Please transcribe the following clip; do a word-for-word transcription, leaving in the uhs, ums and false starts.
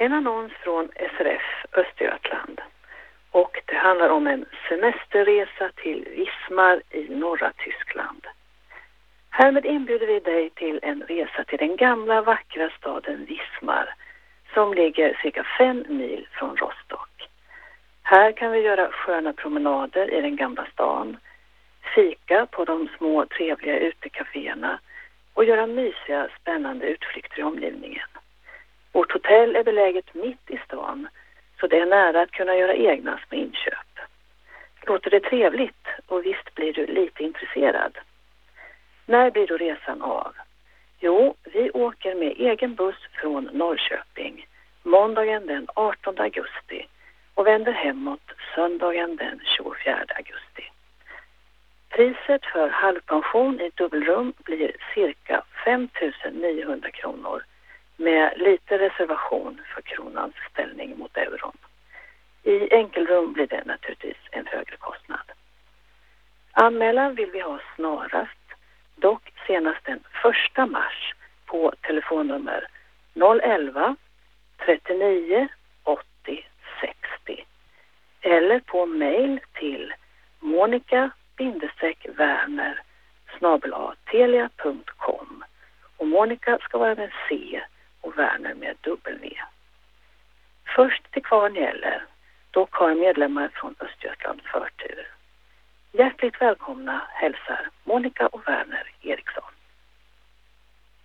En annons från S R F Östergötland. Och det handlar om en semesterresa till Wismar i norra Tyskland. Härmed inbjuder vi dig till en resa till den gamla vackra staden Wismar som ligger cirka fem mil från Rostock. Här kan vi göra sköna promenader i den gamla stan, fika på de små trevliga utekaféerna och göra mysiga spännande utflykter i omgivningen. Vårt hotell är beläget mitt i stan så det är nära att kunna göra egna små inköp. Låter det trevligt och visst blir du lite intresserad. När blir då resan av? Jo, vi åker med egen buss från Norrköping måndagen den artonde augusti och vänder hemåt söndagen den tjugofjärde augusti. Priset för halvpension i dubbelrum blir cirka fem tusen niohundra kronor med lite reservation för kronans ställning mot euron. I enkelrum blir det naturligtvis en högre kostnad. Anmälan vill vi ha snarast, dock senast den första mars på telefonnummer noll elva trettionio åttio sextio eller på mejl till monica werner snabel-a telia punkt com och Monica ska vara med C och Werner med W. Först till kvarn gäller, dock har medlemmar från Östergötland förtur. Hjärtligt välkomna hälsar Monica och Werner Eriksson.